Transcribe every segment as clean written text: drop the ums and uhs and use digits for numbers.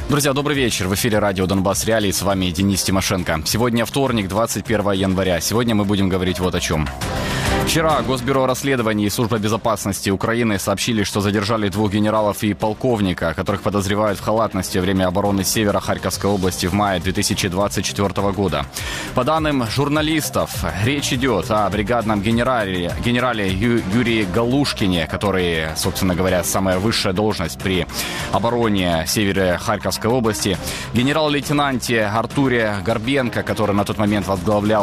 Друзья, добрый вечер. В эфире радио «Донбасс Реалии». С вами Денис Тимошенко. Сегодня вторник, 21 января. Сегодня мы будем говорить вот о чем. Вчера Госбюро расследований и Служба безопасности Украины сообщили, что задержали 2 генералов и полковника, которых подозревают в халатности во время обороны севера Харьковской области в мае 2024 года. По данным журналистов, речь идет о бригадном генерале Юрии Галушкине, который, собственно говоря, самая высшая должность при обороне севера Харьковской области, генерал-лейтенанте Артуре Горбенко, который на тот момент возглавлял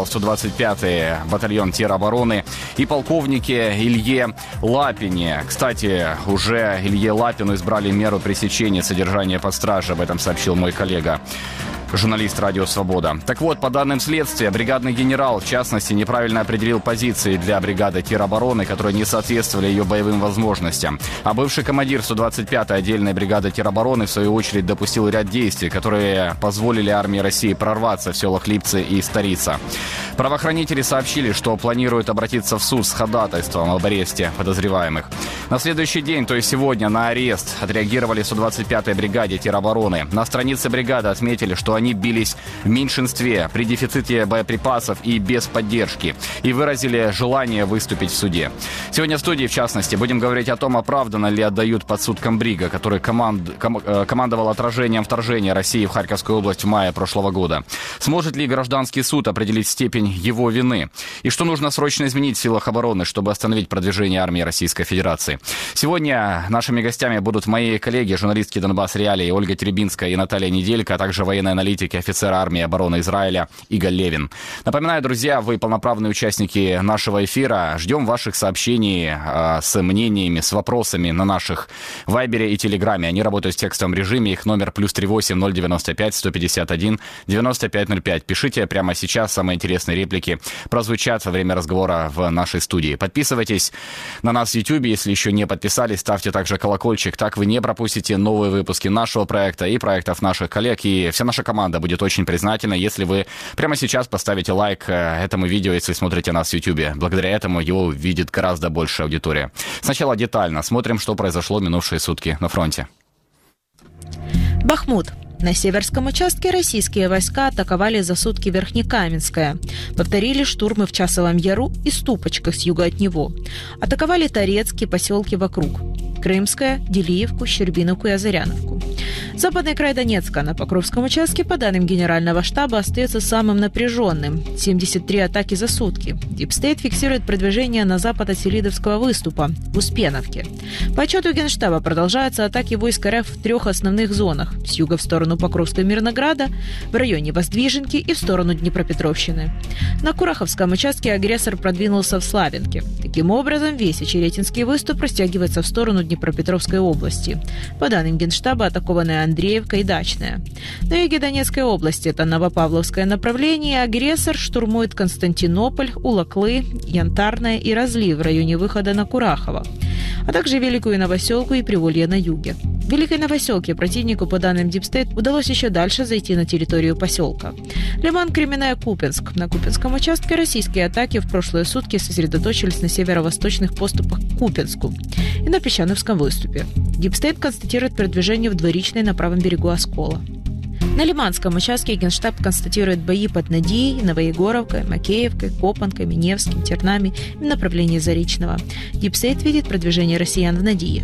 125-й батальон теробороны, и полковнике Илье Лапине. Кстати, уже Илье Лапину избрали меру пресечения содержания под стражей. Об этом сообщил мой коллега, журналист «Радио Свобода». Так вот, по данным следствия, бригадный генерал, в частности, неправильно определил позиции для бригады теробороны, которые не соответствовали ее боевым возможностям. А бывший командир 125-й отдельной бригады теробороны, в свою очередь, допустил ряд действий, которые позволили армии России прорваться в селах Липцы и Старица. Правоохранители сообщили, что планируют обратиться в суд с ходатайством об аресте подозреваемых. На следующий день, то есть сегодня, на арест отреагировали в 125-й бригаде теробороны. На странице бригады отметили, что они бились в меньшинстве, при дефиците боеприпасов и без поддержки, и выразили желание выступить в суде. Сегодня в студии, в частности, будем говорить о том, оправданно ли отдают под суд комбрига, который командовал отражением вторжения России в Харьковскую область в мае прошлого года. Сможет ли гражданский суд определить степень его вины? И что нужно срочно изменить в силах обороны, чтобы остановить продвижение армии Российской Федерации? Сегодня нашими гостями будут мои коллеги, журналистки «Донбасс Реалии» Ольга Теребинская и Наталья Неделько, а также военный аналитик и офицер армии обороны Израиля Игорь Левин. Напоминаю, друзья, вы полноправные участники нашего эфира. Ждем ваших сообщений с мнениями, с вопросами на наших Вайбере и Телеграме. Они работают в текстовом режиме. Их номер +38 095 151 9505. Пишите прямо сейчас. Самые интересные реплики прозвучат во время разговора в нашей студии. Подписывайтесь на нас в YouTube, если еще не подписались. Ставьте также колокольчик. Так вы не пропустите новые выпуски нашего проекта и проектов наших коллег. И вся наша команда будет очень признательна, если вы прямо сейчас поставите лайк этому видео, если смотрите нас в YouTube. Благодаря этому его увидит гораздо больше аудитория. Сначала детально смотрим, что произошло минувшие сутки на фронте. Бахмут. На северском участке российские войска атаковали за сутки Верхнекаменское. Повторили штурмы в Часовом Яру и Ступочках с юга от него. Атаковали Торецкие поселки вокруг. Крымское, Делиевку, Щербиновку и Озаряновку. Западный край Донецка на Покровском участке, по данным Генерального штаба, остается самым напряженным. 73 атаки за сутки. Дипстейт фиксирует продвижение на запад от Селидовского выступа, в Успеновке. По отчету Генштаба продолжаются атаки войск РФ в 3 основных зонах. С юга в сторону Покровска и Мирнограда, в районе Воздвиженки и в сторону Днепропетровщины. На Кураховском участке агрессор продвинулся в Славянке. Таким образом, весь Очеретинский выступ растягивается в сторону Днепропетровской области. По данным Генштаба, атакованы Андреевка и Дачная. На юге Донецкой области, это Новопавловское направление, агрессор штурмует Константинополь, Улаклы, Янтарное и Разлив в районе выхода на Курахово, а также Великую Новоселку и Приволье на юге. В Великой Новоселке противнику, по данным Дипстейт, удалось еще дальше зайти на территорию поселка. Лиман, Кременная, Купенск. На Купенском участке российские атаки в прошлые сутки сосредоточились на северо-восточных поступах к Купенску и на Песчановском выступе. Дипстейт констатирует продвижение в Двуречной на правом берегу Оскола. На Лиманском участке Генштаб констатирует бои под Надией, Новоегоровкой, Макеевкой, Копанкой, Миневским, Тернами в направлении Заречного. Дипстейт видит продвижение россиян в Надие.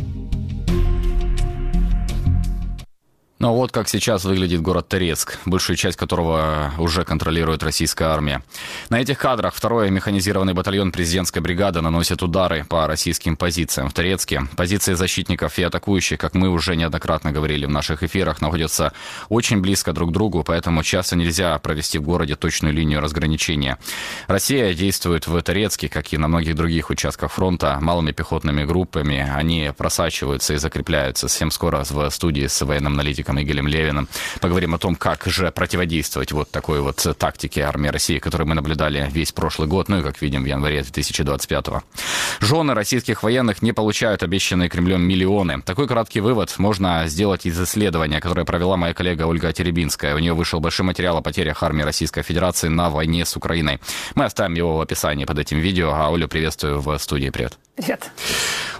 Ну вот как сейчас выглядит город Торецк, большую часть которого уже контролирует российская армия. На этих кадрах 2-й механизированный батальон президентской бригады наносит удары по российским позициям в Торецке. Позиции защитников и атакующих, как мы уже неоднократно говорили в наших эфирах, находятся очень близко друг к другу, поэтому часто нельзя провести в городе точную линию разграничения. Россия действует в Торецке, как и на многих других участках фронта, малыми пехотными группами. Они просачиваются и закрепляются. Совсем скоро в студии с военным аналитиком Игорем Левиным поговорим о том, как же противодействовать вот такой вот тактике армии России, которую мы наблюдали весь прошлый год, ну и, как видим, в январе 2025-го. Жены российских военных не получают обещанные Кремлем миллионы. Такой краткий вывод можно сделать из исследования, которое провела моя коллега Ольга Теребинская. У нее вышел большой материал о потерях армии Российской Федерации на войне с Украиной. Мы оставим его в описании под этим видео. А Олю приветствую в студии. Привет. Привет.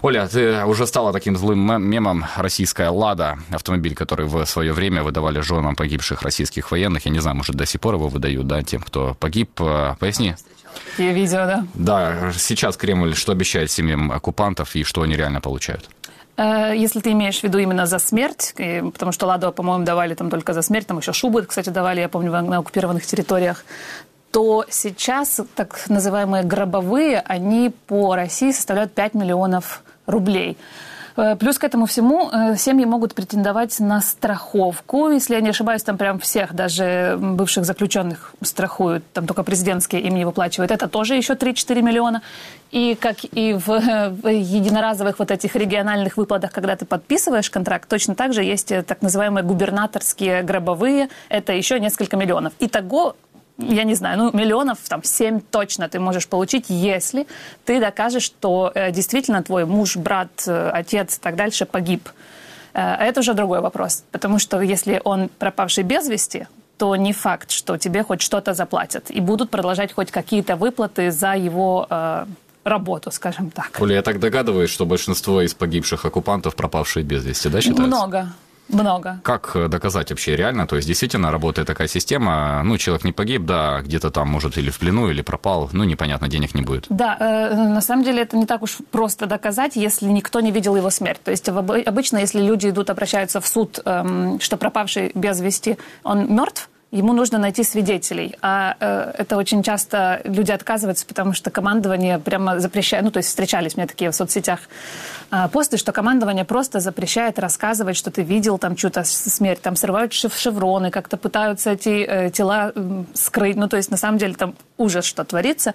Оля, ты уже стала таким злым мемом. Российская «Лада», автомобиль, который в свое время выдавали женам погибших российских военных. Я не знаю, может, до сих пор его выдают, да, тем, кто погиб. Поясни. Такие видео, да? Да, сейчас Кремль что обещает семьям оккупантов и что они реально получают? Если ты имеешь в виду именно за смерть, потому что «Ладу», по-моему, давали там только за смерть, там еще шубы, кстати, давали, я помню, на оккупированных территориях, то сейчас так называемые гробовые, они по России составляют 5 миллионов рублей. Плюс к этому всему семьи могут претендовать на страховку. Если я не ошибаюсь, там прям всех, даже бывших заключенных, страхуют. Там только президентские им не выплачивают. Это тоже еще 3-4 миллиона. И как и в единоразовых вот этих региональных выплатах, когда ты подписываешь контракт, точно так же есть так называемые губернаторские гробовые. Это еще несколько миллионов. Итого, я не знаю, миллионов, там, 7 точно ты можешь получить, если ты докажешь, что действительно твой муж, брат, отец и так дальше погиб. Это уже другой вопрос. Потому что если он пропавший без вести, то не факт, что тебе хоть что-то заплатят. И будут продолжать хоть какие-то выплаты за его работу, скажем так. Оля, я так догадываюсь, что большинство из погибших оккупантов пропавшие без вести, да, считается? Много. Как доказать вообще реально? То есть действительно работает такая система, человек не погиб, да, где-то там, может, или в плену, или пропал, непонятно, денег не будет. Да, на самом деле это не так уж просто доказать, если никто не видел его смерть. То есть обычно, если люди обращаются в суд, что пропавший без вести, он мертв, ему нужно найти свидетелей. А это очень часто люди отказываются, потому что командование прямо запрещает, то есть встречались мне такие в соцсетях посты, что командование просто запрещает рассказывать, что ты видел там чью-то смерть, там срывают шевроны, как-то пытаются эти тела скрыть. То есть на самом деле там ужас, что творится.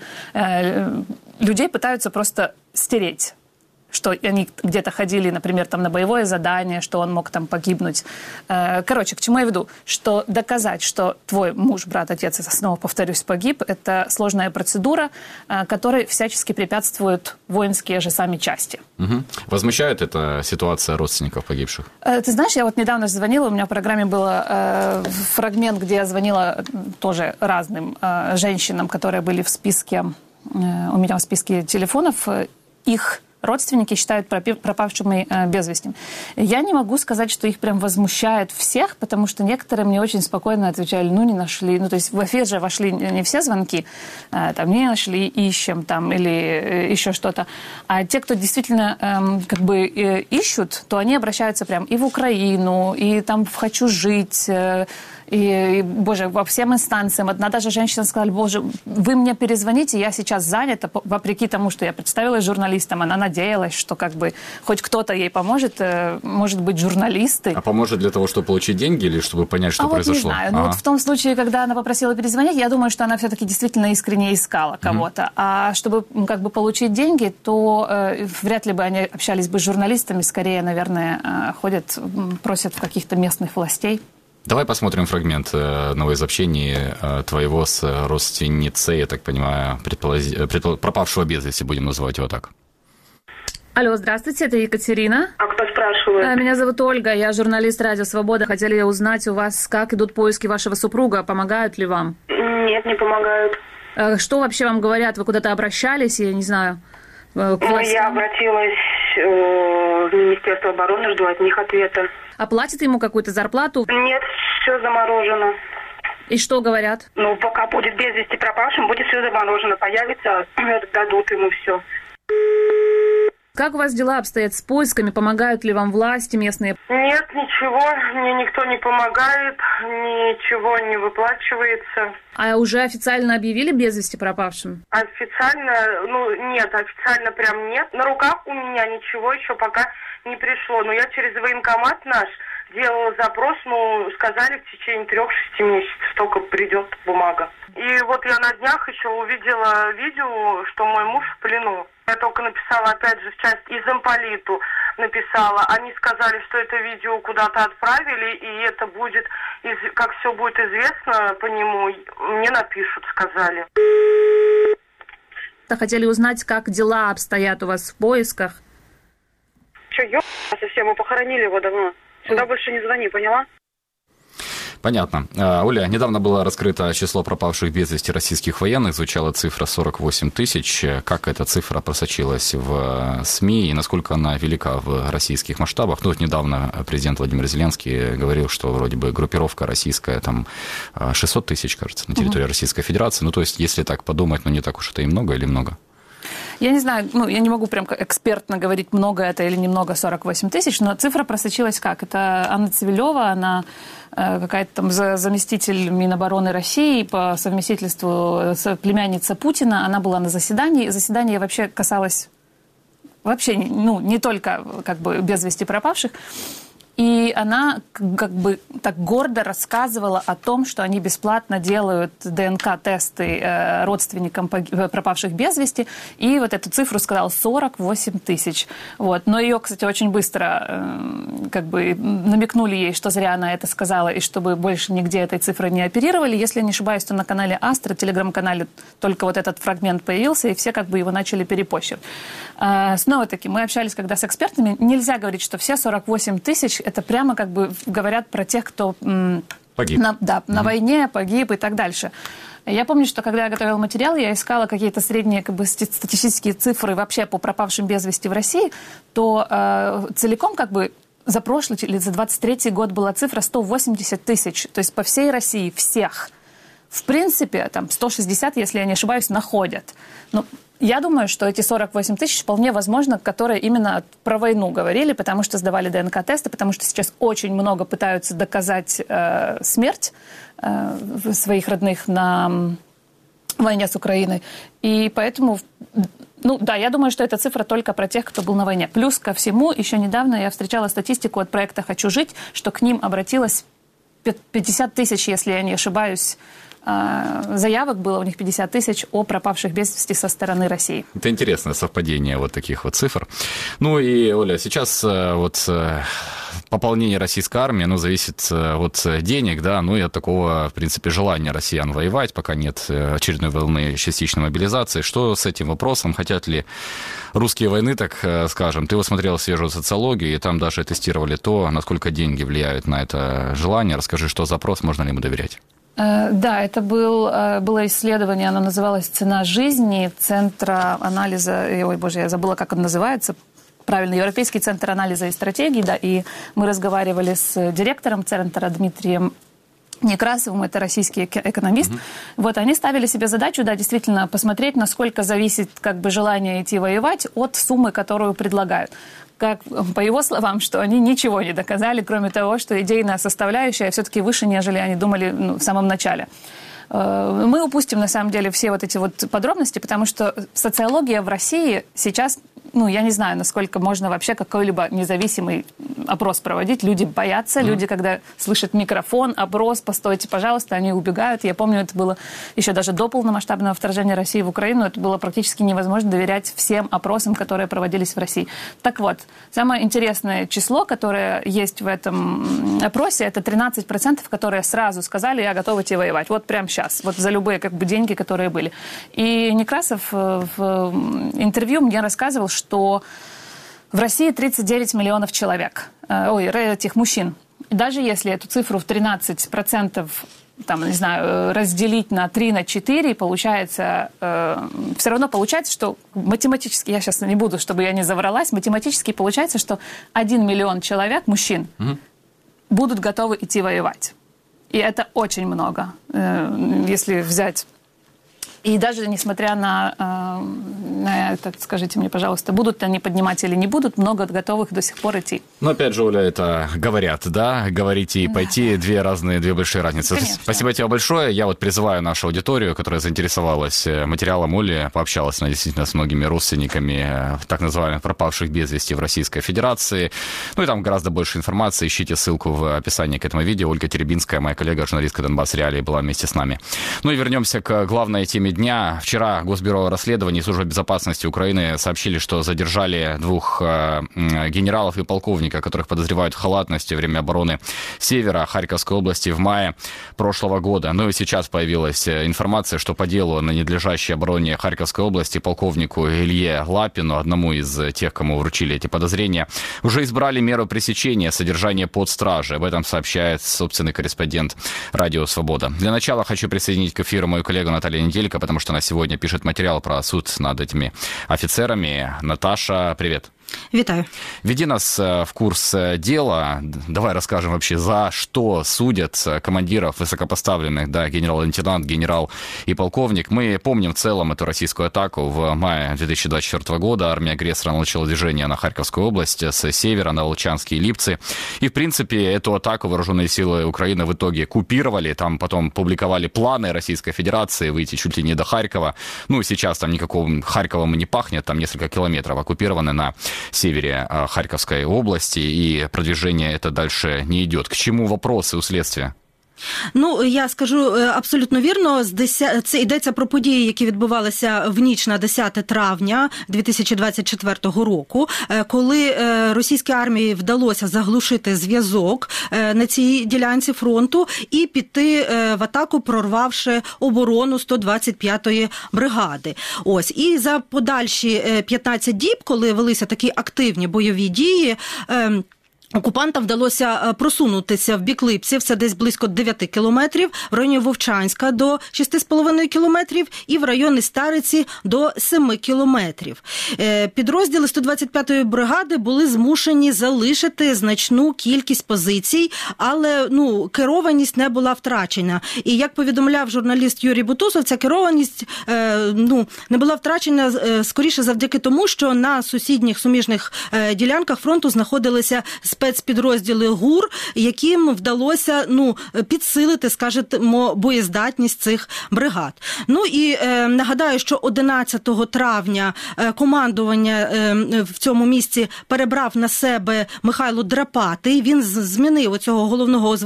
Людей пытаются просто стереть, что они где-то ходили, например, там на боевое задание, что он мог там погибнуть. Короче, к чему я веду? Что доказать, что твой муж, брат, отец, снова повторюсь, погиб, это сложная процедура, которой всячески препятствуют воинские же сами части. Угу. Возмущает эта ситуация родственников погибших? Ты знаешь, я недавно звонила, у меня в программе был фрагмент, где я звонила тоже разным женщинам, которые были в списке, у меня в списке телефонов, их родственники считают пропавшими без вести. Я не могу сказать, что их прям возмущает всех, потому что некоторые мне очень спокойно отвечали, не нашли. То есть в эфир же вошли не все звонки, там не нашли, ищем, там, или еще что-то. А те, кто действительно ищут, то они обращаются прям и в Украину, и там в «Хочу жить», и, боже, по всем инстанциям. Одна даже женщина сказала, боже, вы мне перезвоните, я сейчас занята, вопреки тому, что я представилась журналистом. Она надеялась, что хоть кто-то ей поможет, может быть, журналисты. А поможет для того, чтобы получить деньги или чтобы понять, что произошло? Не знаю. В том случае, когда она попросила перезвонить, я думаю, что она все-таки действительно искренне искала кого-то. А чтобы получить деньги, то вряд ли бы они общались бы с журналистами, скорее, наверное, ходят, просят каких-то местных властей. Давай посмотрим фрагмент одного из общений твоего с родственницей, я так понимаю, пропавшего без вести, будем называть его так. Алло, здравствуйте, это Екатерина. А кто спрашивает? Меня зовут Ольга, я журналист «Радио Свобода». Хотели узнать у вас, как идут поиски вашего супруга, помогают ли вам? Нет, не помогают. Что вообще вам говорят? Вы куда-то обращались, я не знаю? Я обратилась в Министерство обороны, жду от них ответа. А платят ему какую-то зарплату? Нет, все заморожено. И что говорят? Пока будет без вести пропавшим, будет все заморожено. Появится, дадут ему все. Как у вас дела обстоят с поисками? Помогают ли вам власти местные? Нет, ничего. Мне никто не помогает. Ничего не выплачивается. А уже официально объявили без вести пропавшим? Официально? Нет, официально прям нет. На руках у меня ничего еще пока не пришло. Но я через военкомат наш делала запрос, сказали, в течение 3-6 месяцев только придет бумага. И я на днях еще увидела видео, что мой муж в плену. Я только написала, опять же, в часть из замполиту написала. Они сказали, что это видео куда-то отправили, и это будет, как все будет известно по нему, мне напишут, сказали. Хотели узнать, как дела обстоят у вас в поисках. Совсем, мы похоронили его давно. Сюда больше не звони, поняла? Понятно. Оля, недавно было раскрыто число пропавших без вести российских военных. Звучала цифра 48 тысяч. Как эта цифра просочилась в СМИ и насколько она велика в российских масштабах? Ну, вот недавно президент Владимир Зеленский говорил, что вроде бы группировка российская, там 600 тысяч, кажется, на территории Российской Федерации. Ну, то есть, если так подумать, ну, не так уж это и много или много? Я не знаю, я не могу прям экспертно говорить, много это или немного 48 тысяч, но цифра просочилась как? Это Анна Цивилева, она какая-то там заместитель Минобороны России, по совместительству племянница Путина, она была на заседании. Заседание вообще касалось не только как бы без вести пропавших. И она как бы так гордо рассказывала о том, что они бесплатно делают ДНК-тесты родственникам пропавших без вести. И вот эту цифру сказал 48 тысяч. Вот. Но ее, кстати, очень быстро как бы намекнули ей, что зря она это сказала, и чтобы больше нигде этой цифрой не оперировали. Если я не ошибаюсь, то на канале Астра, телеграм-канале, только вот этот фрагмент появился, и все как бы его начали перепощивать. Снова-таки, мы общались когда с экспертами, нельзя говорить, что все 48 тысяч это прямо как бы говорят про тех, кто погиб. На войне погиб и так дальше. Я помню, что когда я готовила материал, я искала какие-то средние как бы статистические цифры вообще по пропавшим без вести в России, то целиком как бы за прошлый или за 23-й год была цифра 180 тысяч. То есть по всей России всех. В принципе, там 160, если я не ошибаюсь, находят. Ну, я думаю, что эти 48 тысяч вполне возможно, которые именно про войну говорили, потому что сдавали ДНК-тесты, потому что сейчас очень много пытаются доказать смерть своих родных на войне с Украиной. И поэтому, я думаю, что эта цифра только про тех, кто был на войне. Плюс ко всему, еще недавно я встречала статистику от проекта «Хочу жить», что к ним обратилось 50 тысяч, если я не ошибаюсь, заявок было у них 50 тысяч о пропавших без вести со стороны России. Это интересное совпадение вот таких вот цифр. Ну и, Оля, сейчас вот пополнение российской армии, зависит от денег, да, и от такого, в принципе, желания россиян воевать, пока нет очередной волны частичной мобилизации. Что с этим вопросом? Хотят ли русские войны, так скажем? Ты вот смотрел свежую социологию, и там даже тестировали то, насколько деньги влияют на это желание. Расскажи, что за опрос, можно ли ему доверять? Да, это было исследование, оно называлось «Цена жизни» Центра анализа, я забыла, как он называется, правильно, Европейский центр анализа и стратегий, да, и мы разговаривали с директором центра Дмитрием Некрасовым, это российский экономист. Вот, они ставили себе задачу, да, действительно, посмотреть, насколько зависит как бы желание идти воевать от суммы, которую предлагают. Как, по его словам, что они ничего не доказали, кроме того, что идейная составляющая все-таки выше, нежели они думали в самом начале. Мы упустим, на самом деле, все вот эти вот подробности, потому что социология в России сейчас, я не знаю, насколько можно вообще какой-либо независимый опрос проводить. Люди боятся, люди, когда слышат микрофон, опрос, постойте, пожалуйста, они убегают. Я помню, это было еще даже до полномасштабного вторжения России в Украину, это было практически невозможно доверять всем опросам, которые проводились в России. Так вот, самое интересное число, которое есть в этом опросе, это 13%, которые сразу сказали, я готов идти воевать. Вот прямо сейчас, вот за любые как бы деньги, которые были. И Некрасов в интервью мне рассказывал, что в России 39 миллионов человек, этих мужчин. И даже если эту цифру в 13%, разделить на 3, на 4, получается, все равно получается, что математически, я сейчас не буду, чтобы я не завралась, математически получается, что 1 миллион человек, мужчин, будут готовы идти воевать. И это очень много, если взять. И даже несмотря на это, скажите мне, пожалуйста, будут они поднимать или не будут, много готовых до сих пор идти. Но опять же, Оля, это говорят, да? Говорить и пойти – две большие разницы. Конечно. Спасибо тебе большое. Я вот призываю нашу аудиторию, которая заинтересовалась материалом Оли, пообщалась она действительно с многими родственниками так называемых пропавших без вести в Российской Федерации. И там гораздо больше информации. Ищите ссылку в описании к этому видео. Ольга Теребинская, моя коллега, журналистка Донбасс Реалии, была вместе с нами. И вернемся к главной теме теме дня. Вчера Госбюро расследований и Служба безопасности Украины сообщили, что задержали 2 генералов и полковника, которых подозревают в халатности во время обороны севера Харьковской области в мае прошлого года. Ну и сейчас появилась информация, что по делу о ненадлежащей обороне Харьковской области полковнику Илье Лапину, одному из тех, кому вручили эти подозрения, уже избрали меру пресечения содержания под стражей. Об этом сообщает собственный корреспондент «Радио Свобода». Для начала хочу присоединить к эфиру мою коллегу Наталью Неделько, потому что она сегодня пишет материал про суд над этими офицерами. Наташа, привет. Витаю. Веди нас в курс дела. Давай расскажем вообще, за что судят командиров высокопоставленных, да, генерал-лейтенант, генерал и полковник. Мы помним в целом эту российскую атаку в мае 2024 года. Армия агрессора начала движение на Харьковскую область с севера на Волчанск и Липцы. И, в принципе, эту атаку вооруженные силы Украины в итоге купировали. Там потом публиковали планы Российской Федерации выйти чуть ли не до Харькова. Ну, сейчас там никакого Харьковом и не пахнет. Там несколько километров оккупированы на севере Харьковской области, и продвижение это дальше не идет. К чему вопросы у следствия? Ну, я скажу абсолютно вірно. Це йдеться про події, які відбувалися в ніч на 10 травня 2024 року, коли російській армії вдалося заглушити зв'язок на цій ділянці фронту і піти в атаку, прорвавши оборону 125-ї бригади. Ось. І за подальші 15 діб, коли велися такі активні бойові дії, окупантам вдалося просунутися в бік Липців, це десь близько 9 кілометрів, в районі Вовчанська до 6,5 кілометрів і в районі Стариці до 7 кілометрів. Підрозділи 125-ї бригади були змушені залишити значну кількість позицій, але керованість не була втрачена. І як повідомляв журналіст Юрій Бутусов, ця керованість не була втрачена скоріше завдяки тому, що на сусідніх суміжних ділянках фронту знаходилися спецпідрозділи ГУР, яким вдалося підсилити, скажімо, боєздатність цих бригад. Ну і нагадаю, що 11 травня командування в цьому місці перебрав на себе Михайло Драпатий. Він змінив оцього головного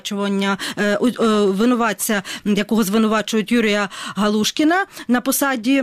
винуватця, якого звинувачують Юрія Галушкіна, на посаді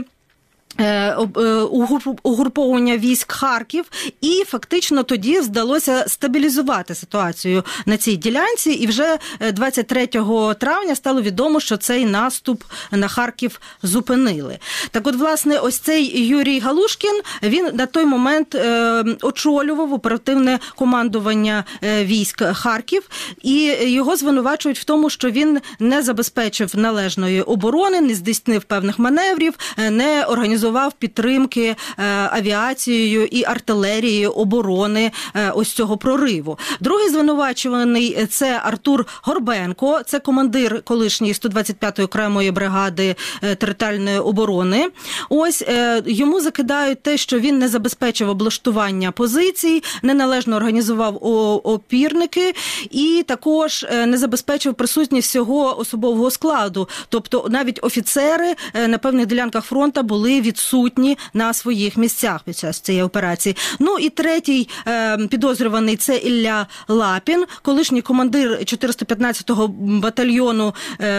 угруповання військ Харків, і фактично тоді вдалося стабілізувати ситуацію на цій ділянці, і вже 23 травня стало відомо, що цей наступ на Харків зупинили. Так от, власне, ось цей Юрій Галушкін, він на той момент очолював оперативне командування військ Харків, і його звинувачують в тому, що він не забезпечив належної оборони, не здійснив певних маневрів, не організував підтримки авіацією і артилерією оборони ось цього прориву. Другий звинувачуваний – це Артур Горбенко, це командир колишньої 125-ї окремої бригади територіальної оборони. Ось йому закидають те, що він не забезпечив облаштування позицій, неналежно організував опірники і також не забезпечив присутність всього особового складу. Тобто навіть офіцери на певних ділянках фронту були відсутні на своїх місцях під час цієї операції. Ну і третій підозрюваний – це Ілля Лапін, колишній командир 415-го батальйону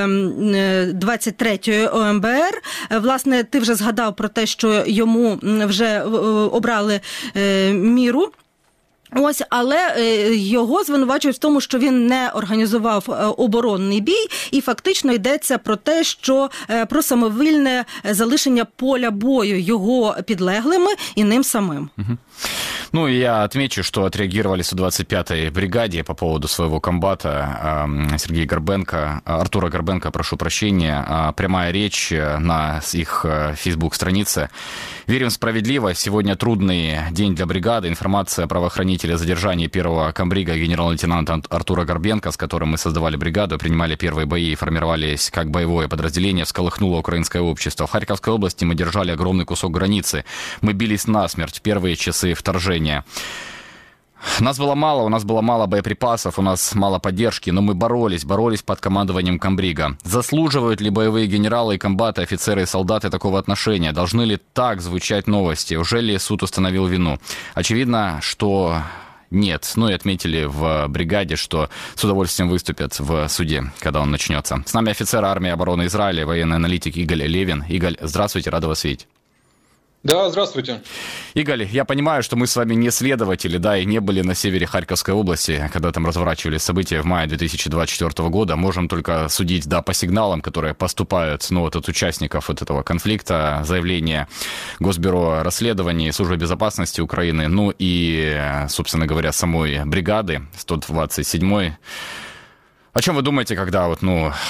23-ї ОМБР. Власне, ти вже згадав про те, що йому вже обрали міру. Ось, але його звинувачують в тому, що він не організував оборонний бій, і фактично йдеться про те, що про самовільне залишення поля бою його підлеглими і ним самим. Угу. Ну, и я отмечу, что отреагировали 125-й бригаде по поводу своего комбата Сергея Горбенко, Артура Горбенко, прошу прощения, прямая речь на их фейсбук-странице. Верим в справедливость. Сегодня трудный день для бригады. Информация правоохранителя о задержании первого комбрига генерал-лейтенанта Артура Горбенко, с которым мы создавали бригаду, принимали первые бои и формировались как боевое подразделение, всколыхнуло украинское общество. В Харьковской области мы держали огромный кусок границы. Мы бились насмерть в первые часы вторжения. Нас было мало, у нас было мало боеприпасов, у нас мало поддержки, но мы боролись под командованием комбрига. Заслуживают ли боевые генералы и комбаты, офицеры и солдаты такого отношения? Должны ли так звучать новости? Уже ли суд установил вину? Очевидно, что нет. Ну и отметили в бригаде, что с удовольствием выступят в суде, когда он начнется. С нами офицер армии обороны Израиля, военный аналитик Игаль Левин. Игаль, здравствуйте, рада вас видеть. Да, здравствуйте. Игаль, я понимаю, что мы с вами не следователи, да, и не были на севере Харьковской области, когда там разворачивались события в мае 2024 года. Можем только судить, да, по сигналам, которые поступают, ну, вот от участников вот этого конфликта, заявления Госбюро расследований, Службы безопасности Украины, ну и, собственно говоря, самой бригады 127-й. О чем вы думаете, когда вот,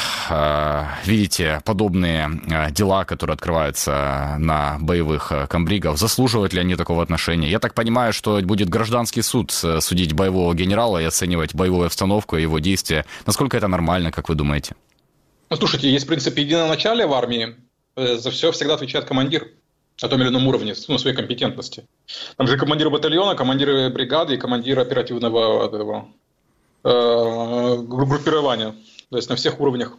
видите подобные дела, которые открываются на боевых комбригов? Заслуживают ли они такого отношения? Я так понимаю, что будет гражданский суд судить боевого генерала и оценивать боевую обстановку и его действия. Насколько это нормально, как вы думаете? Ну, слушайте, есть принцип единоначалия в армии. За все всегда отвечает командир на том или ином уровне, своей компетентности. Там же командир батальона, командир бригады и командир оперативного группирования, то есть на всех уровнях.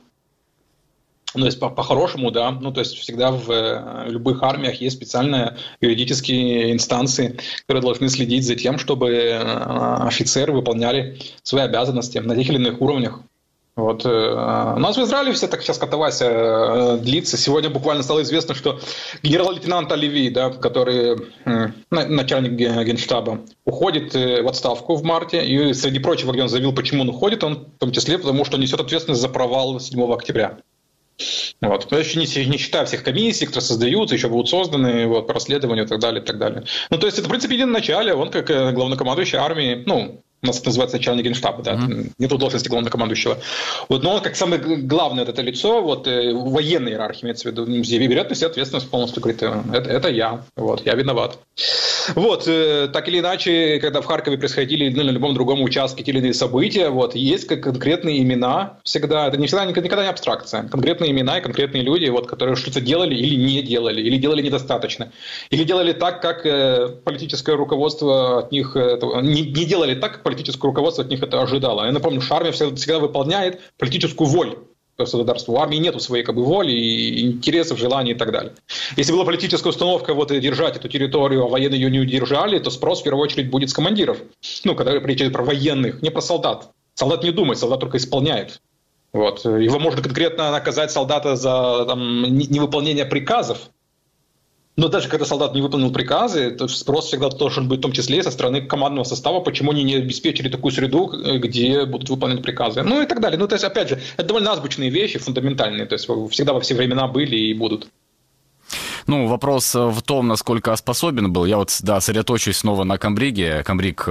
То есть по-хорошему, да, то есть всегда в любых армиях есть специальные юридические инстанции, которые должны следить за тем, чтобы офицеры выполняли свои обязанности на тех или иных уровнях. Вот. У нас в Израиле вся так сейчас катавасия длится. Сегодня буквально стало известно, что генерал-лейтенант Оливий, да, который начальник генштаба, уходит в отставку в марте. И среди прочего, где он заявил, почему он уходит, он в том числе потому, что несет ответственность за провал 7 октября. Вот. Я еще не считаю всех комиссий, которые создаются, еще будут созданы по расследованию и так далее, и так далее. Ну, то есть это, в принципе, единоначалие. Он, как главнокомандующий армии, у нас это называется начальник генштаба, да, нету должности главнокомандующего. Вот, но он как самое главное это лицо, военной иерархии, имеется в виду, берет на себя ответственность полностью, говорит, это я, я виноват. Вот, так или иначе, когда в Харькове происходили на любом другом участке те или иные события, есть конкретные имена всегда, это никогда не абстракция, конкретные имена и конкретные люди, которые что-то делали или не делали недостаточно, или делали так, как политическое руководство от них, не делали так, как политическое руководство от них это ожидало. Я напомню, что армия всегда выполняет политическую волю государства. У армии нету своей воли, и интересов, желаний и так далее. Если была политическая установка держать эту территорию, а военные ее не удержали, то спрос в первую очередь будет с командиров. Когда речь идет про военных, не про солдат. Солдат не думает, солдат только исполняет. Его можно конкретно наказать солдата за невыполнение приказов. Но даже когда солдат не выполнил приказы, то спрос всегда должен быть в том числе со стороны командного состава, почему они не обеспечили такую среду, где будут выполнять приказы. И так далее. То есть, опять же, это довольно азбучные вещи, фундаментальные. То есть всегда во все времена были и будут. Вопрос в том, насколько способен был. Я сосредоточусь снова на комбриге. Комбриг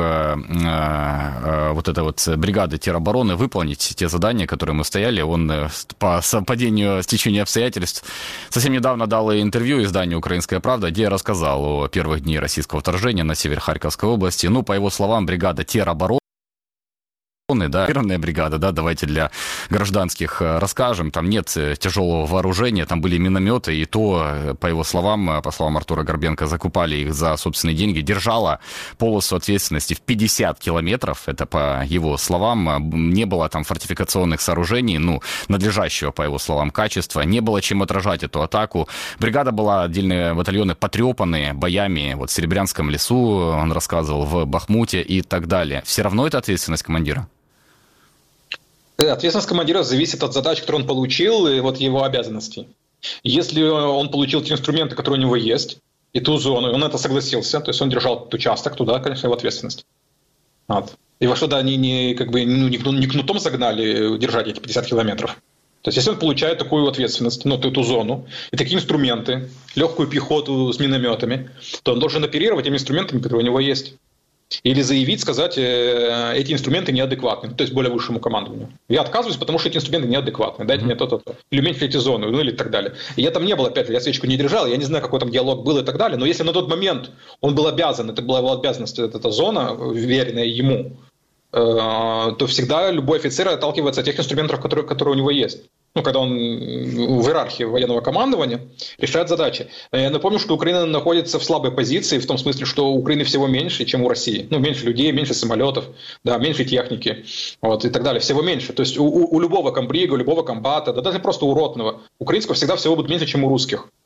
бригады теробороны выполнить те задания, которые мы стояли. Он по совпадению стечения обстоятельств совсем недавно дал интервью изданию «Украинская правда», где рассказал о первых днях российского вторжения на север Харьковской области. По его словам, бригада теробороны, да, мирная бригада, да, давайте для гражданских расскажем, там нет тяжелого вооружения, там были минометы, и то, по его словам, по словам Артура Горбенко, закупали их за собственные деньги, держала полосу ответственности в 50 километров, это по его словам, не было там фортификационных сооружений, надлежащего, по его словам, качества, не было чем отражать эту атаку. Бригада была, отдельные батальоны потрепанные боями, в Серебрянском лесу, он рассказывал, в Бахмуте и так далее. Все равно это ответственность командира? Ответственность командира зависит от задач, которые он получил, и его обязанностей. Если он получил те инструменты, которые у него есть, и ту зону, и он это согласился, то есть он держал этот участок, туда, конечно, его ответственность. Его что-то они не кнутом загнали держать эти 50 километров. То есть если он получает такую ответственность, эту зону, и такие инструменты, легкую пехоту с минометами, то он должен оперировать теми инструментами, которые у него есть. Или заявить, сказать, эти инструменты неадекватны, то есть более высшему командованию. Я отказываюсь, потому что эти инструменты неадекватны. Дайте мне то-то. Или уменьшите зону, или так далее. И я там не был, опять же, я свечку не держал, я не знаю, какой там диалог был и так далее. Но если на тот момент он был обязан, это была его обязанность, эта зона, веренная ему, то всегда любой офицер отталкивается от тех инструментов, которые у него есть. Когда он в иерархии военного командования решает задачи. Я напомню, что Украина находится в слабой позиции, в том смысле, что у Украины всего меньше, чем у России. Меньше людей, меньше самолетов, да, меньше техники, и так далее. Всего меньше. То есть у любого комбрига, у любого комбата, да даже просто у ротного, украинского всегда всего будет меньше, чем у русских.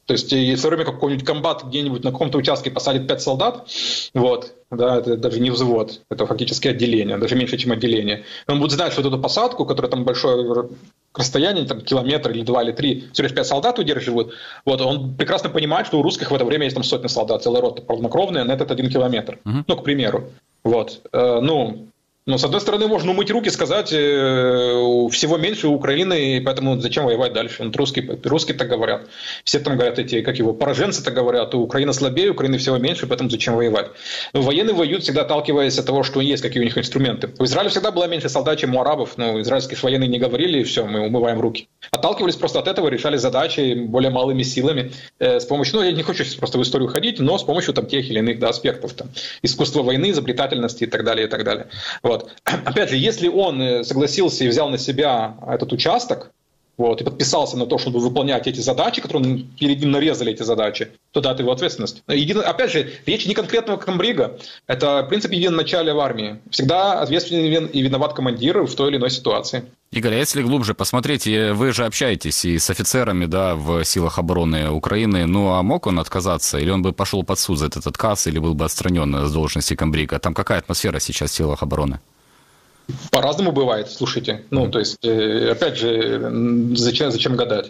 То есть, если время какой-нибудь комбат где-нибудь на каком-то участке посадит 5 солдат, вот, да, это даже не взвод, это фактически отделение, даже меньше, чем отделение. Он будет знать, что вот эту посадку, которая там большое расстояние, там километр или 2 или 3, всего лишь 5 солдат удерживают, вот, он прекрасно понимает, что у русских в это время есть там сотни солдат, целая рота полнокровная, на этот 1 километр, ну, к примеру. Вот, но, с одной стороны, можно умыть руки, сказать, всего меньше у Украины, и поэтому зачем воевать дальше? Вот русские так говорят. Все там говорят, пораженцы так говорят, Украина слабее, Украины всего меньше, поэтому зачем воевать? Но военные воюют, всегда отталкиваясь от того, что есть, какие у них инструменты. У Израиля всегда было меньше солдат, чем у арабов, но израильские военные не говорили, и все, мы умываем руки. Отталкивались просто от этого, решали задачи более малыми силами, с помощью, я не хочу сейчас просто в историю ходить, но с помощью там тех или иных аспектов, там, искусства войны, изобретательности и так далее, и так далее. Вот. Опять же, если он согласился и взял на себя этот участок, вот, и подписался на то, чтобы выполнять эти задачи, которые перед ним нарезали эти задачи, то да, это его ответственность. Опять же, речь не конкретного комбрига, это принцип единоначалия в армии. Всегда ответственен и виноват командир в той или иной ситуации. Игорь, а если глубже посмотреть, вы же общаетесь и с офицерами, да, в силах обороны Украины, ну а мог он отказаться, или он бы пошел под суд за этот отказ, или был бы отстранен с должности комбрига? Там какая атмосфера сейчас в силах обороны? По-разному бывает, слушайте. То есть, опять же, зачем гадать?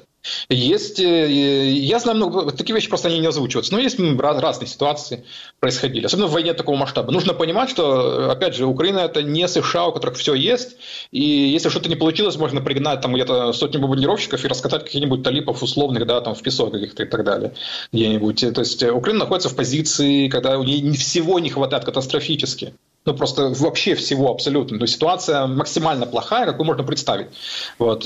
Я знаю много, такие вещи просто они не озвучиваются, но есть разные ситуации происходили, особенно в войне такого масштаба. Нужно понимать, что, опять же, Украина это не США, у которых все есть, и если что-то не получилось, можно пригнать там где-то сотню бомбардировщиков и раскатать каких-нибудь талибов условных, да, там в песок каких-то и так далее, где-нибудь. То есть Украина находится в позиции, когда у нее всего не хватает катастрофически. Просто вообще всего абсолютно. То есть ситуация максимально плохая, какую можно представить. Вот.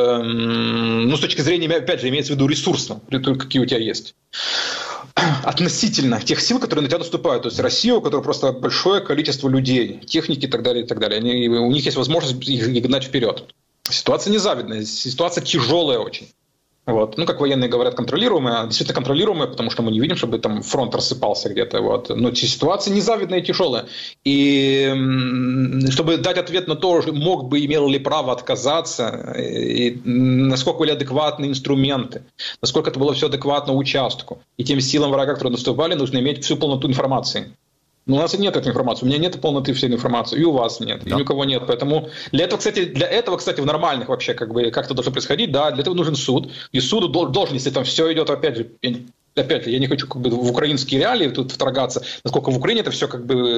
С точки зрения, опять же, имеется в виду ресурсно, какие у тебя есть. Относительно тех сил, которые на тебя наступают. То есть Россия, у которой просто большое количество людей, техники и так далее, и так далее. У них есть возможность их гнать вперед. Ситуация незавидная, ситуация тяжелая очень. Вот. Как военные говорят, контролируемая, действительно контролируемая, потому что мы не видим, чтобы там фронт рассыпался где-то. Вот. Но ситуация незавидная и тяжелая. И чтобы дать ответ на то, мог бы, имел ли право отказаться, и насколько были адекватные инструменты, насколько это было все адекватно участку, и тем силам врага, которые наступали, нужно иметь всю полноту информации. Но у нас нет этой информации, у меня нет полноты всей информации, и у вас нет, да. И ни у кого нет. Поэтому для этого, кстати, в нормальных вообще как это должно происходить, да, для этого нужен суд. И суд должен, если там все идет, опять же, я не хочу в украинские реалии тут вторгаться, насколько в Украине это все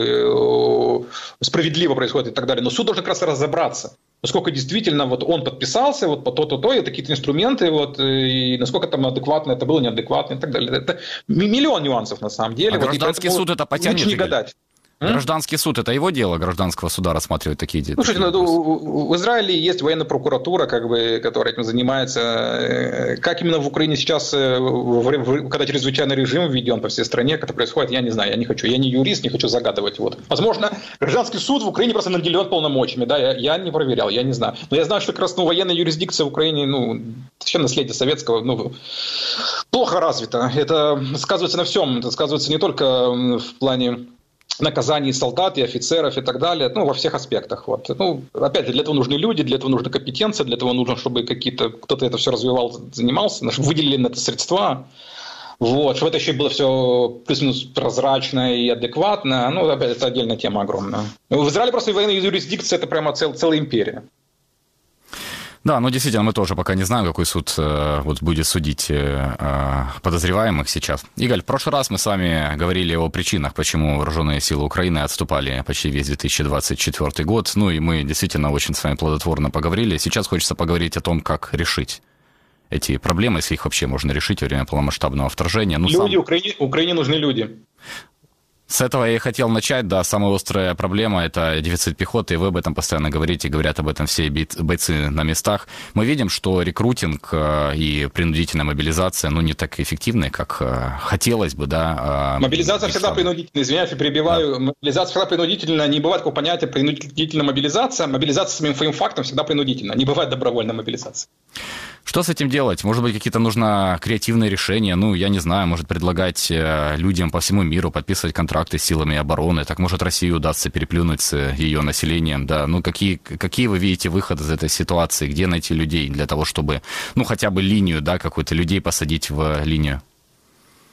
справедливо происходит и так далее. Но суд должен как раз разобраться, насколько действительно он подписался по то-то, и какие-то инструменты, и насколько там адекватно это было, неадекватно и так далее. Это миллион нюансов на самом деле. А гражданский суд это потянет? Не гадать. Гражданский суд – это его дело, гражданского суда рассматривать такие дела? Слушайте, в Израиле есть военная прокуратура, которая этим занимается. Как именно в Украине сейчас, когда чрезвычайный режим введен по всей стране, как это происходит, я не знаю, я не хочу. Я не юрист, не хочу загадывать. Вот. Возможно, гражданский суд в Украине просто наделен полномочиями. Да? Я не проверял, я не знаю. Но я знаю, что как раз военная юрисдикция в Украине, вообще наследие советского, плохо развита. Это сказывается на всем. Это сказывается не только в плане наказаний солдат и офицеров и так далее, во всех аспектах. Вот. Опять же, для этого нужны люди, для этого нужна компетенция, для этого нужно, чтобы кто-то это все развивал, занимался, чтобы выделили на это средства, вот, чтобы это еще было все плюс-минус прозрачно и адекватно. Опять, это отдельная тема огромная. В Израиле просто военная юрисдикция – это прямо целая империя. Да, действительно, мы тоже пока не знаем, какой суд будет судить подозреваемых сейчас. Игорь, в прошлый раз мы с вами говорили о причинах, почему вооруженные силы Украины отступали почти весь 2024 год. И мы действительно очень с вами плодотворно поговорили. Сейчас хочется поговорить о том, как решить эти проблемы, если их вообще можно решить во время полномасштабного вторжения. Украине нужны люди. С этого я и хотел начать, да, самая острая проблема – это дефицит пехоты, и вы об этом постоянно говорите, говорят об этом все бойцы на местах. Мы видим, что рекрутинг и принудительная мобилизация, не так эффективны, как хотелось бы, да. Мобилизация всегда принудительная, извиняюсь, я перебиваю. Да. Мобилизация всегда принудительная, не бывает такого понятия принудительная мобилизация. Мобилизация самим своим фактом всегда принудительна, не бывает добровольной мобилизации. Что с этим делать? Может быть, какие-то нужно креативные решения? Я не знаю, может предлагать людям по всему миру подписывать контракты с силами обороны. Так, может, России удастся переплюнуть с ее населением, да. Какие вы видите выходы из этой ситуации? Где найти людей для того, чтобы, хотя бы линию, да, какую-то людей посадить в линию?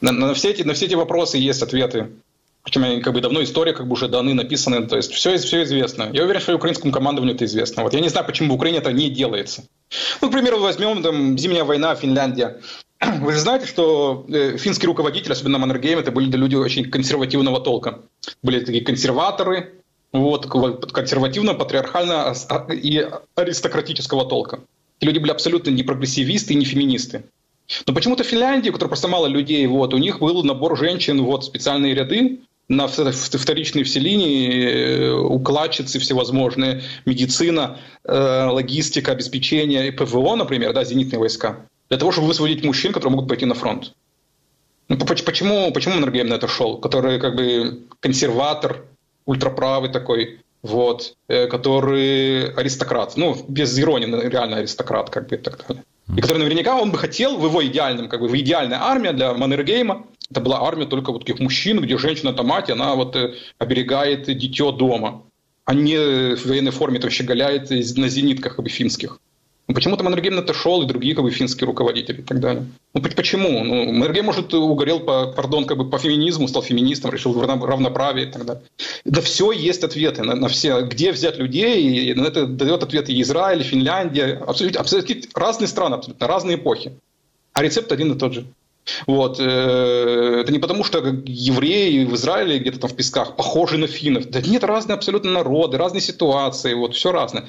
На все эти вопросы есть ответы. Причем как бы давно история как бы уже даны, написаны, то есть все известно. Я уверен, что и украинскому командованию это известно. Вот я не знаю, почему в Украине это не делается. Ну, к примеру, возьмем там Зимняя война, Финляндия. Вы же знаете, что финские руководители, особенно Маннергейм, это были люди очень консервативного толка. Были такие консерваторы, вот, консервативно-патриархально и аристократического толка. Эти люди были абсолютно не прогрессивисты и не феминисты. Но почему-то в Финляндии, у которой просто мало людей, вот, у них был набор женщин, вот, специальные ряды на вторичные все линии, укладчицы всевозможные, медицина, логистика, обеспечение, ПВО, например, да, зенитные войска, для того, чтобы высвободить мужчин, которые могут пойти на фронт. Ну, почему Маннергейм на это шел? Который как бы консерватор, ультраправый такой, вот, который аристократ, ну, без иронии, реально аристократ, как бы, и так далее. И который наверняка он бы хотел в его идеальном, как бы, в идеальная армия для Маннергейма, это была армия только вот таких мужчин, где женщина это мать, она вот оберегает дитё дома, а не в военной форме там щеголяет на зенитках как бы, финских. Ну, почему-то Маннергейм на это шел, и другие как бы, финские руководители и так далее. Ну, почему? Ну, Маннергейм, может, угорел по феминизму, стал феминистом, решил равноправие и так далее. Да все есть ответы на все. Где взять людей, и на это дает ответы и Израиль, и Финляндия. Абсолютно разные страны, абсолютно разные эпохи. А рецепт один и тот же. Вот. Это не потому, что евреи в Израиле где-то там в песках похожи на финнов. Да нет, разные абсолютно народы, разные ситуации, вот, все разное.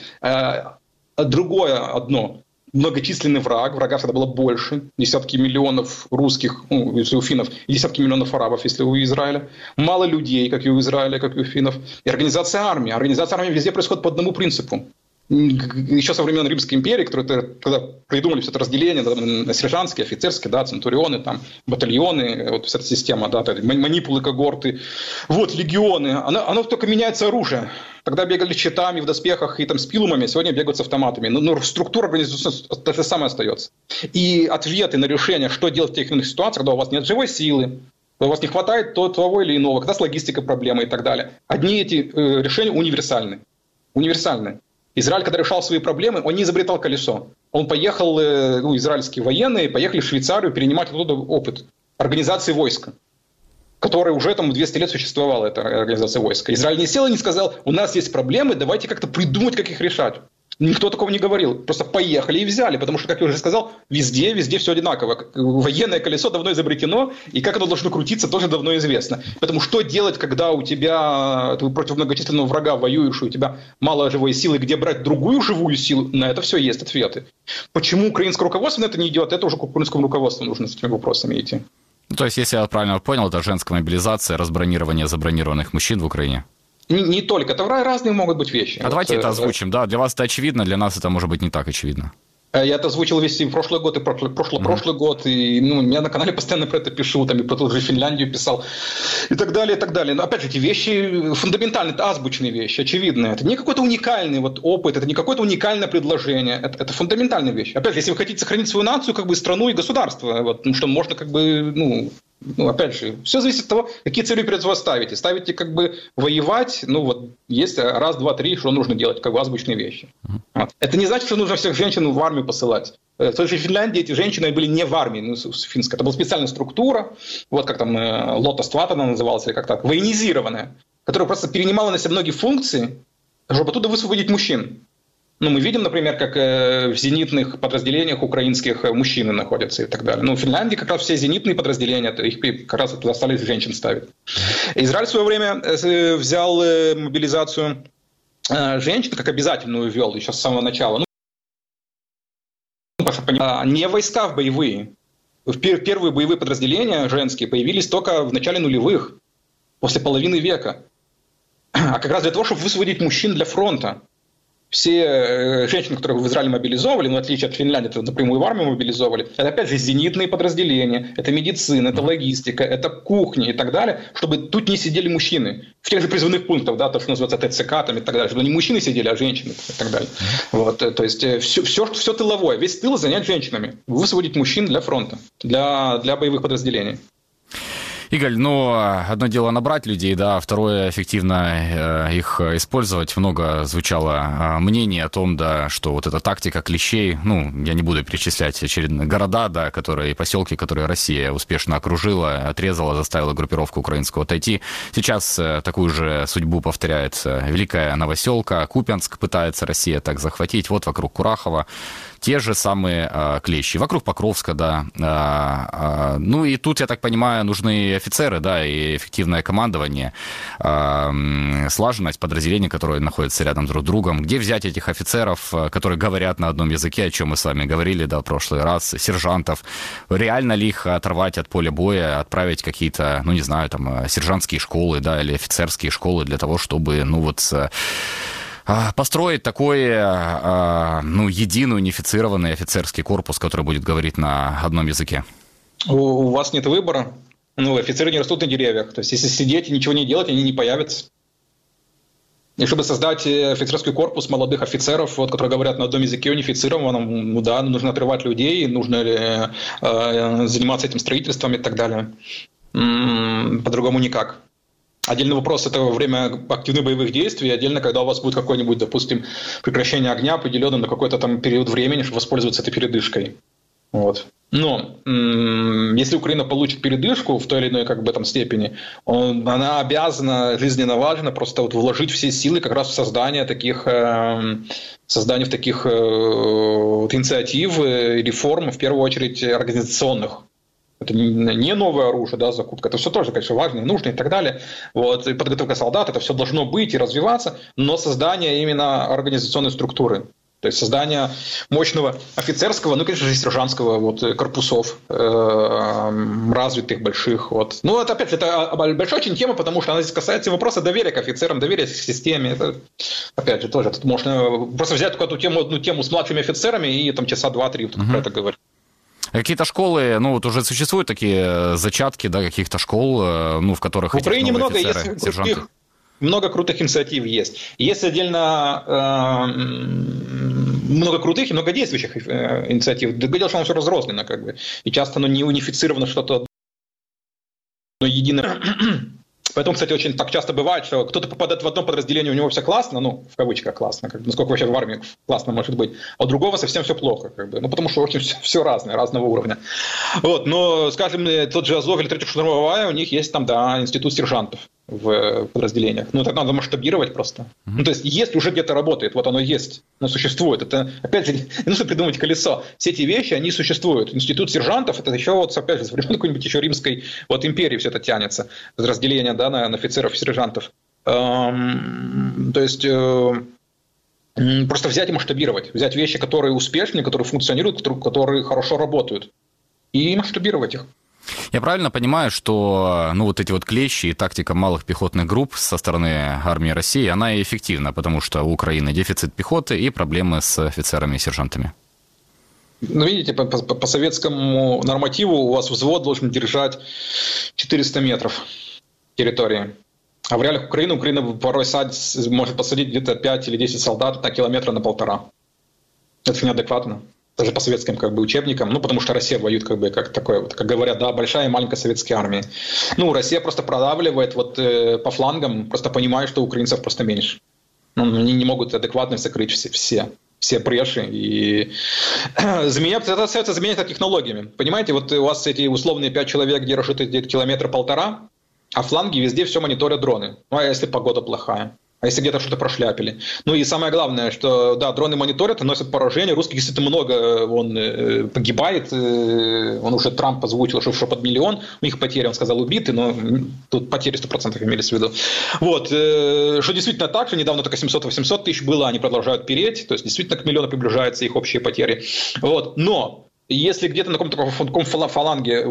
Другое одно. Многочисленный враг, врага всегда было больше, десятки миллионов русских, ну, если у финнов, и десятки миллионов арабов, если у Израиля. Мало людей, как и у Израиля, как и у финнов. И организация армии. Организация армии везде происходит по одному принципу. Еще со времен Римской империи, когда придумали все это разделение на сержантские, офицерские, да, центурионы, там, батальоны, вот вся эта система, да, манипулы, когорты, вот, легионы, оно только меняется оружие. Тогда бегали с щитами, в доспехах и там, с пилумами, сегодня бегают с автоматами. Но структура организации та же самая остается. И ответы на решение, что делать в тех или иных ситуациях, когда у вас нет живой силы, когда у вас не хватает того или иного, когда с логистикой проблемы и так далее. Одни эти решения универсальны. Универсальны. Израиль, когда решал свои проблемы, он не изобретал колесо. Он поехал, израильские военные поехали в Швейцарию перенимать оттуда опыт организации войска, которая уже там 200 лет существовала, эта организация войска. Израиль не сел и не сказал, у нас есть проблемы, давайте как-то придумать, как их решать. Никто такого не говорил. Просто поехали и взяли, потому что, как я уже сказал, везде все одинаково. Военное колесо давно изобретено, и как оно должно крутиться, тоже давно известно. Поэтому что делать, когда у тебя, ты против многочисленного врага воюешь, и у тебя мало живой силы, где брать другую живую силу, на это все есть ответы. Почему украинское руководство на это не идет, это уже к украинскому руководству нужно с этими вопросами идти. Ну, то есть, если я правильно понял, это женская мобилизация, разбронирование забронированных мужчин в Украине? Не только. Это разные могут быть вещи. А давайте это озвучим. Да, для вас это очевидно, для нас это может быть не так очевидно. Я это озвучил весь и прошлый год, и прошлый год, и я на канале постоянно про это пишу, там и про ту же Финляндию писал, и так далее, и так далее. Но опять же, эти вещи фундаментальные, это азбучные вещи, очевидные. Это не какой-то уникальный вот опыт, это не какое-то уникальное предложение, это фундаментальные вещи. Опять же, если вы хотите сохранить свою нацию, как бы страну и государство, вот, что можно как бы, опять же, все зависит от того, какие цели перед собой ставите. Ставите как бы воевать, есть раз, два, три, что нужно делать, как бы азбучные вещи. Вот. Это не значит, что нужно всех женщин в армию посылать. В той же Финляндии эти женщины были не в армии, финской. Это была специальная структура, вот как там Лотостват она называлась, или как так, военизированная, которая просто перенимала на себя многие функции, чтобы оттуда высвободить мужчин. Мы видим, например, как в зенитных подразделениях украинских мужчины находятся и так далее. В Финляндии как раз все зенитные подразделения, их как раз туда стали женщин ставить. Израиль в свое время взял мобилизацию женщин, как обязательную ввел еще с самого начала. Не войска в боевые. Первые боевые подразделения женские появились только в начале нулевых, после половины века. А как раз для того, чтобы высвободить мужчин для фронта. Все женщины, которых в Израиле мобилизовали, в отличие от Финляндии, это напрямую в армию мобилизовали, это опять же зенитные подразделения, это медицина, это логистика, это кухня и так далее, чтобы тут не сидели мужчины. В тех же призывных пунктах, да, то, что называется ТЦК там, и так далее, чтобы не мужчины сидели, а женщины и так далее. Вот, то есть все тыловое, весь тыл занять женщинами, высвободить мужчин для фронта, для боевых подразделений. Игорь, одно дело набрать людей, да, второе эффективно их использовать. Много звучало мнений о том, да, что вот эта тактика клещей, я не буду перечислять очередные города, да, которые, поселки, которые Россия успешно окружила, отрезала, заставила группировку украинскую отойти. Сейчас такую же судьбу повторяет Великая Новоселка, Купянск пытается Россия так захватить, вот вокруг Курахова те же самые клещи. Вокруг Покровска, да. И тут, я так понимаю, нужны офицеры, да, и эффективное командование, слаженность подразделений, которые находятся рядом друг с другом. Где взять этих офицеров, которые говорят на одном языке, о чем мы с вами говорили, да, в прошлый раз, сержантов? Реально ли их оторвать от поля боя, отправить какие-то, сержантские школы, да, или офицерские школы для того, чтобы, построить такой, единый унифицированный офицерский корпус, который будет говорить на одном языке? У вас нет выбора. Офицеры не растут на деревьях. То есть, если сидеть и ничего не делать, они не появятся. И чтобы создать офицерский корпус молодых офицеров, которые говорят на одном языке унифицированном, нужно отрывать людей, нужно заниматься этим строительством и так далее. По-другому никак. Отдельный вопрос – это во время активных боевых действий, отдельно, когда у вас будет какое-нибудь, допустим, прекращение огня, определенное на какой-то там период времени, чтобы воспользоваться этой передышкой. Вот. Но если Украина получит передышку в той или иной степени, она обязана, жизненно важно просто вложить все силы как раз в создание таких инициатив, реформ, в первую очередь организационных. Это не новое оружие, да, закупка, это все тоже, конечно, важно и нужно и так далее. И подготовка солдат, это все должно быть и развиваться, но создание именно организационной структуры. То есть создание мощного офицерского, конечно же, сержантского корпусов развитых, больших. Это, опять же, это большая очень тема, потому что она здесь касается вопроса доверия к офицерам, доверия к системе. Это, опять же, тоже тут можно просто взять только одну тему с младшими офицерами и часа 2-3 про это говорить. Какие-то школы, уже существуют такие зачатки, да, каких-то школ, в которых в Украине много офицеры, есть сержанты. Много крутых инициатив есть. Есть отдельно много крутых и много действующих инициатив. Другое дело, что оно все разрознено, и часто оно не унифицировано что-то единое. Поэтому, кстати, очень так часто бывает, что кто-то попадает в одно подразделение, у него все классно, в кавычках классно, насколько вообще в армии классно может быть, а у другого совсем все плохо, потому что очень все разное, разного уровня. Но, скажем, тот же Азов или 3-я штурмовая, у них есть институт сержантов в подразделениях. Это надо масштабировать просто. То есть, если уже где-то работает, оно есть, оно существует. Это, опять же, не нужно придумывать колесо. Все эти вещи, они существуют. Институт сержантов, это еще, опять же, с времен какой-нибудь еще римской империи все это тянется. Разделение, на офицеров и сержантов. То есть, просто взять и масштабировать. Взять вещи, которые успешны, которые функционируют, которые хорошо работают. И масштабировать их. Я правильно понимаю, что эти клещи и тактика малых пехотных групп со стороны армии России, она и эффективна, потому что у Украины дефицит пехоты и проблемы с офицерами и сержантами? Видите, по советскому нормативу у вас взвод должен держать 400 метров территории. А в реалиях Украина порой может посадить где-то 5 или 10 солдат на километра на 1,5. Это неадекватно. Даже по советским учебникам, потому что Россия воюет как такое, как говорят, большая и маленькая советские армии. Россия просто продавливает по флангам, просто понимая, что украинцев просто меньше. Они не могут адекватно закрыть все бреши. И это остается заменять технологиями. Понимаете, у вас эти условные 5 человек держат где-то 1,5 километра, а фланги везде все мониторят дроны. А если погода плохая? А если где-то что-то прошляпили? И самое главное, что, дроны мониторят, носят поражение. Русских действительно много, погибает. Он уже Трамп озвучил, что под 1 миллион. У них потери, он сказал, убиты, но тут потери 100% имелись в виду. Что действительно так, что недавно только 700-800 тысяч было, они продолжают переть. То есть действительно к миллиону приближаются их общие потери. Но если где-то на каком-то фаланге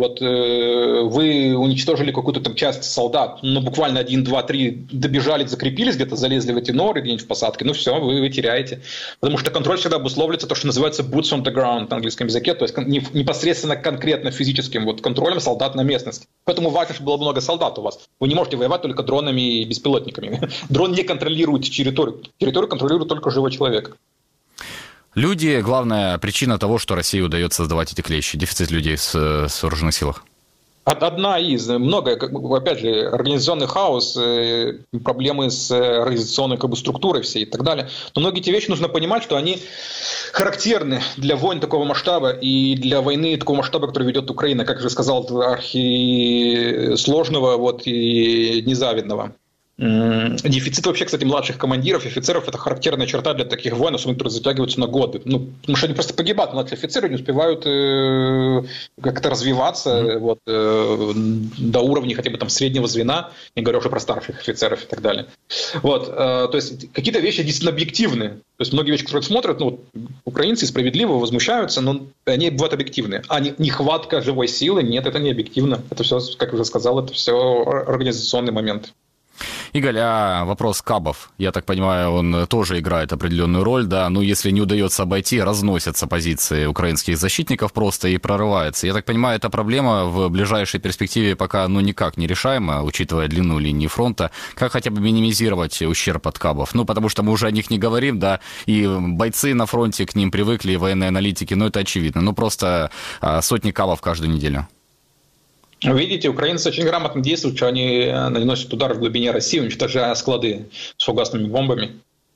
вы уничтожили какую-то часть солдат, буквально 1, 2, 3 добежали, закрепились где-то, залезли в эти норы где-нибудь в посадке, все, вы теряете. Потому что контроль всегда обусловливается то, что называется boots on the ground на английском языке, то есть непосредственно конкретно физическим контролем солдат на местности. Поэтому важно, чтобы было много солдат у вас. Вы не можете воевать только дронами и беспилотниками. Дрон не контролирует территорию. Территорию контролирует только живой человек. Люди – главная причина того, что России удается создавать эти клещи. Дефицит людей в вооруженных силах. Одна из, много, опять же, организационный хаос, проблемы с организационной структурой всей и так далее. Но многие эти вещи нужно понимать, что они характерны для войн такого масштаба и для войны такого масштаба, который ведет Украина, как же сказал, архисложного и незавидного. Дефицит вообще, кстати, младших командиров, офицеров – это характерная черта для таких войн, особенно которые затягиваются на годы. Потому что они просто погибают, младшие офицеры не успевают как-то развиваться до уровня хотя бы там среднего звена, не говоря уже про старших офицеров и так далее. То есть какие-то вещи действительно объективны. То есть многие вещи, которые смотрят, украинцы справедливо возмущаются, но они бывают объективны. А нехватка живой силы, нет, это не объективно. Это все, как я уже сказал, это все организационный момент. Игорь, а вопрос кабов, я так понимаю, он тоже играет определенную роль, да, если не удается обойти, разносятся позиции украинских защитников просто и прорывается. Я так понимаю, эта проблема в ближайшей перспективе пока, никак не решаема, учитывая длину линии фронта. Как хотя бы минимизировать ущерб от кабов? Потому что мы уже о них не говорим, да, и бойцы на фронте к ним привыкли, и военные аналитики, это очевидно. Просто сотни кабов каждую неделю. Видите, украинцы очень грамотно действуют, что они наносят удар в глубине России, уничтожая склады с фугасными бомбами.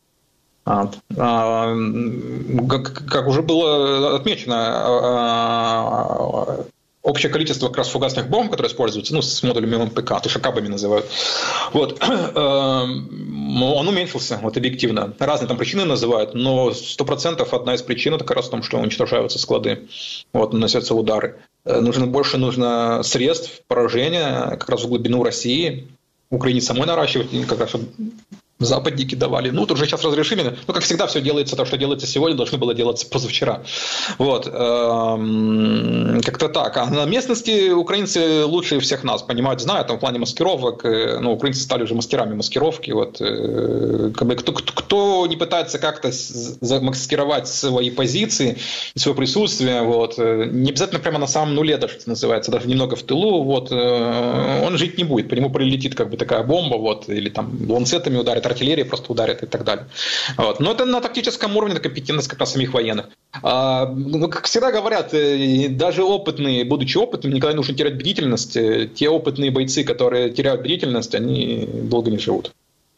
Как уже было отмечено, общее количество как раз фугасных бомб, которые используются, с модулями МПК, то, что кабами называют, он уменьшился, объективно. Разные там причины называют, но 100% одна из причин это как раз в том, что уничтожаются склады, наносятся удары. Больше нужно средств поражения как раз в глубину России. Украине самой наращивать, как раз западники давали. Тут уже сейчас разрешили. Как всегда, все делается, то, что делается сегодня, должно было делаться позавчера. Как-то так. А на местности украинцы лучше всех нас понимают, знают, в плане маскировок. Украинцы стали уже мастерами маскировки. Кто не пытается как-то замаскировать свои позиции, свое присутствие, не обязательно прямо на самом нуле, даже что называется, даже немного в тылу, он жить не будет. По нему прилетит такая бомба, или там ланцетами ударит, артиллерия просто ударит и так далее. Но это на тактическом уровне, это компетентность как раз самих военных. Как всегда говорят, даже опытные, будучи опытными, никогда не нужно терять бдительность. Те опытные бойцы, которые теряют бдительность, они долго не живут.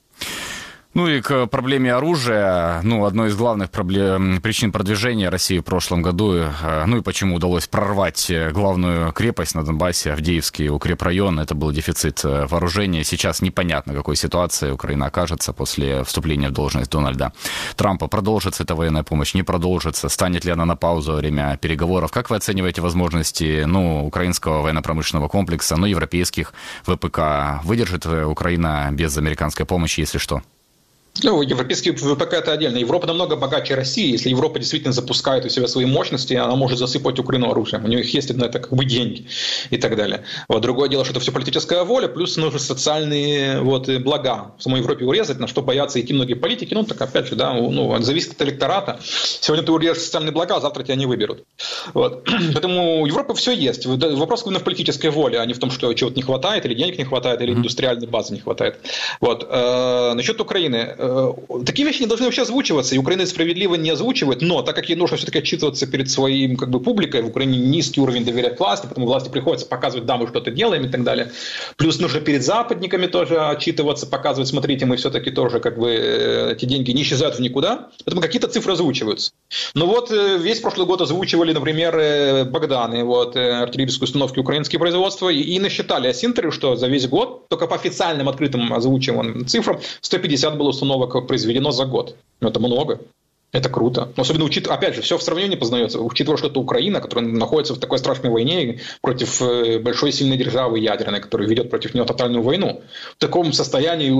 И к проблеме оружия, одной из главных причин продвижения России в прошлом году, и почему удалось прорвать главную крепость на Донбассе, Авдеевский укрепрайон, это был дефицит вооружения. Сейчас непонятно, в какой ситуации Украина окажется после вступления в должность Дональда Трампа. Продолжится эта военная помощь, не продолжится, станет ли она на паузу во время переговоров? Как вы оцениваете возможности украинского военно-промышленного комплекса, европейских ВПК? Выдержит Украина без американской помощи, если что? Европейский ВПК это отдельно. Европа намного богаче России. Если Европа действительно запускает у себя свои мощности, она может засыпать Украину оружием. У них есть на это деньги и так далее. Другое дело, что это все политическая воля, плюс нужны социальные блага. В самой Европе урезать, на что боятся идти многие политики. Опять же, зависит от электората. Сегодня ты урежешь социальные блага, а завтра тебя не выберут. Поэтому у Европы все есть. Вопрос именно в политической воле, а не в том, что чего-то не хватает, или денег не хватает, или индустриальной базы не хватает. Насчет Украины. Такие вещи не должны вообще озвучиваться, и Украина справедливо не озвучивает, но так как ей нужно все-таки отчитываться перед своей публикой, в Украине низкий уровень доверия к власти, поэтому власти приходится показывать, да, мы что-то делаем и так далее. Плюс нужно перед западниками тоже отчитываться, показывать, смотрите, мы все-таки тоже эти деньги не исчезают в никуда, поэтому какие-то цифры озвучиваются. Весь прошлый год озвучивали, например, Богданы, артиллерийские установки украинские производства, и насчитали Асинтеру, что за весь год, только по официальным открытым озвучиваемым цифрам, 150 было установок произведено за год. Это много. Это круто. Особенно опять же, все в сравнении познается, учитывая, что это Украина, которая находится в такой страшной войне против большой сильной державы ядерной, которая ведет против нее тотальную войну. В таком состоянии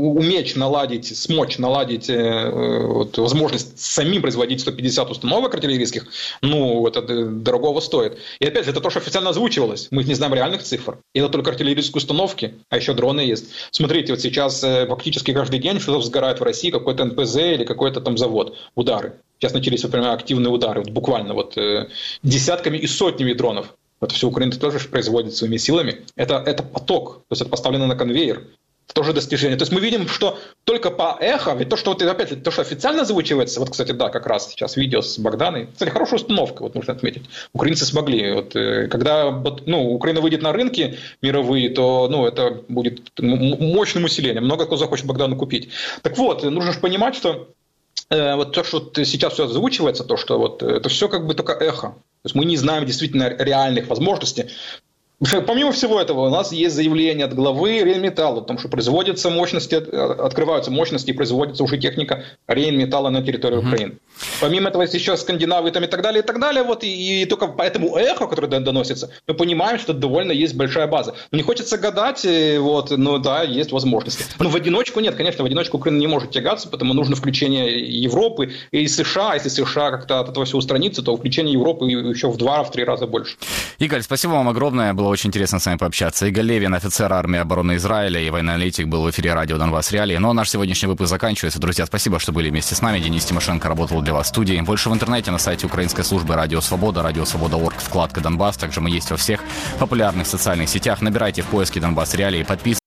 смочь наладить возможность самим производить 150 установок артиллерийских, это дорогого стоит. И опять же, это то, что официально озвучивалось. Мы не знаем реальных цифр. И это только артиллерийские установки, а еще дроны есть. Смотрите, сейчас фактически каждый день что-то взгорает в России, какой-то НПЗ или какой-то там завод. Удары. Сейчас начались, например, активные удары, буквально десятками и сотнями дронов. Это все Украина тоже производит своими силами. Это поток, то есть это поставлено на конвейер. тоже достижение. То есть мы видим, что только по эхо, ведь то, что вот опять, то, что официально озвучивается, вот, кстати, да, как раз сейчас видео с Богданой, кстати, хорошая установка, вот нужно отметить. Украинцы смогли. Вот, когда Украина выйдет на рынки мировые, то это будет мощным усилением. Много кто захочет Богдану купить. Так вот, нужно же понимать, что вот то, что сейчас все озвучивается, то, что вот это все как бы только эхо. То есть мы не знаем действительно реальных возможностей. Помимо всего этого, у нас есть заявление от главы Рейнметалла о том, что производятся мощности, открываются мощности и производится уже техника Рейнметалла на территории Украины. Помимо этого, есть еще Скандинавы там, и так далее, вот, и только по этому эху, которое доносится, мы понимаем, что довольно есть большая база. Но не хочется гадать, вот, но да, есть возможности. Но в одиночку нет, конечно, в одиночку Украина не может тягаться, потому нужно включение Европы и США. Если США как-то от этого все устранится, то включение Европы еще в 2-3 раза больше. Игорь, спасибо вам огромное, было очень интересно с вами пообщаться. Игорь Левин, офицер армии обороны Израиля и военный аналитик, был в эфире радио «Донбасс Реалии». Ну а наш сегодняшний выпуск заканчивается. Друзья, спасибо, что были вместе с нами. Денис Тимошенко работал для вас в студии. Больше в интернете на сайте украинской службы «Радио Свобода», «Радиосвобода.орг», вкладка «Донбасс». Также мы есть во всех популярных социальных сетях. Набирайте в поиске «Донбасс Реалии», подписывайтесь.